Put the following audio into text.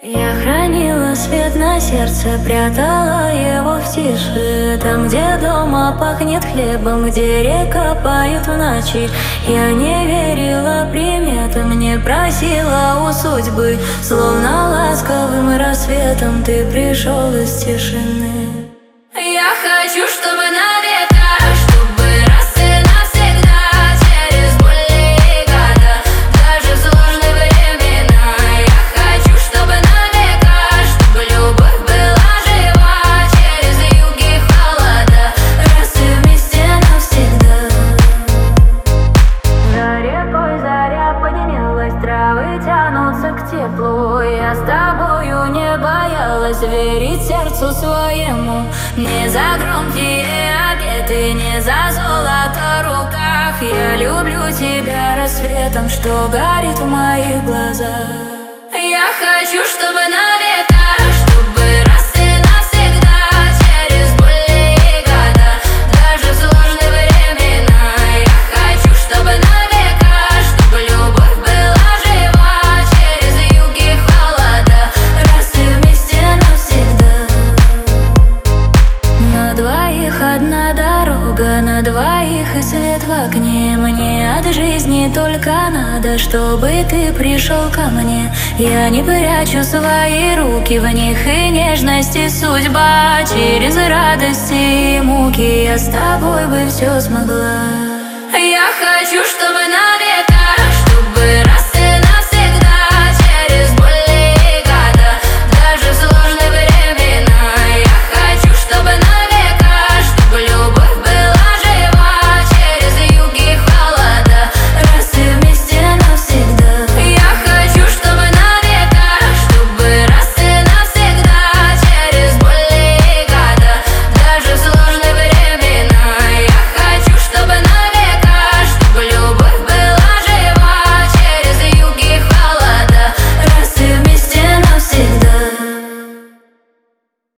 Я хранила свет на сердце, прятала его в тиши. Там, где дома пахнет хлебом, где река поет в ночи. Я не верила приметам, не просила у судьбы. Словно ласковым рассветом ты пришел из тишины. Я хочу, чтобы на века, чтобы раз и навсегда, через боль и года, даже в сложные времена. Я хочу, чтобы на века, чтобы любовь была жива, через юги холода, раз и вместе навсегда. За рекой заря поднялась, травы тянутся к теплу. Я с тобою не боялась верить сердцу своему. Не за громкие обеты, не за золото в руках. Я люблю тебя рассветом, что горит в моих глазах. Я хочу, чтобы на века, чтобы раз и навсегда, через боль и года, даже в сложные времена. Я хочу, чтобы на века, чтобы любовь была жива, через юги холода, раз и вместе навсегда. На двоих одна дорога, на двоих и свет в окне. Мне от жизни только надо, чтобы ты пришел ко мне. Я не прячу свои руки, в них и нежность, и судьба. Через радости и муки я с тобой бы все смогла. Я хочу, чтобы на